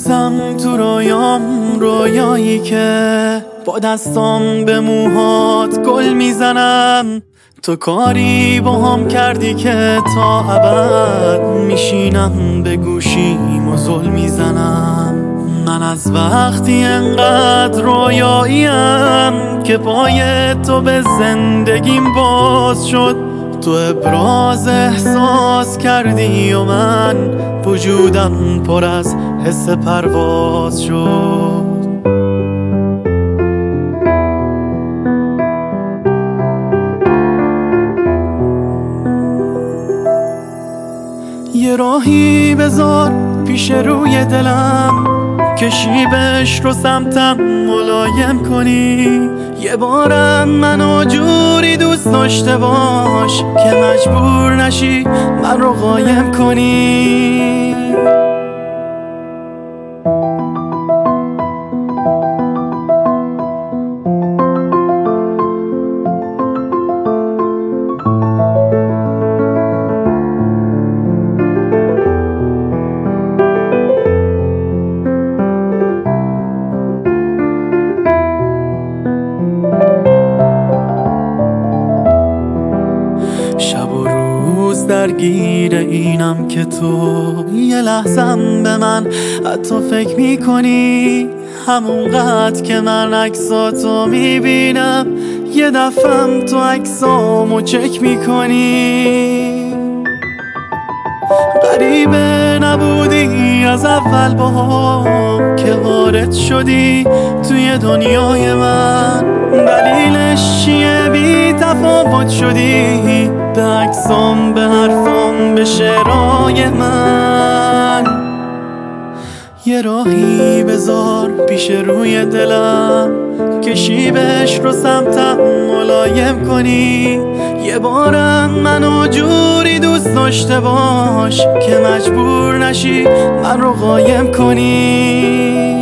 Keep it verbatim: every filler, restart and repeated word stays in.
میبوسم تو رویام، رویایی که با دستام به موهات گل میزنم. تو کاری با هم کردی که تا ابد میشینم به گوشیم و زل میزنم. من از وقتی انقدر رویاییم که پای تو به زندگیم باز شد. تو ابراز احساس کردی و من وجودم پر از حس پرواز شد. یه راهی بذار پیش روی دلم که شیبش رو سمتم ملایم کنی. یه بارم منو جوری دوست داشته باش که مجبور نشی من رو قایم کنی. شب و روز درگیر اینم که تو یه لحظم به من حتی فکر میکنی. همونقدر که من عکساتو میبینم یه دفعم تو عکسامو چک میکنی. غریبه نبودی از اول با هم که وارد شدی توی دنیای من. دلیلش چیه بی تفاوت شدی به عکسام، به حرفام، به شعرهای من. یه راهی بذار پیش روی دلم که شیبش رو سمتم ملایم کنی. یه بارم منو جوری دوست داشته باش که مجبور نشی من رو قایم کنی.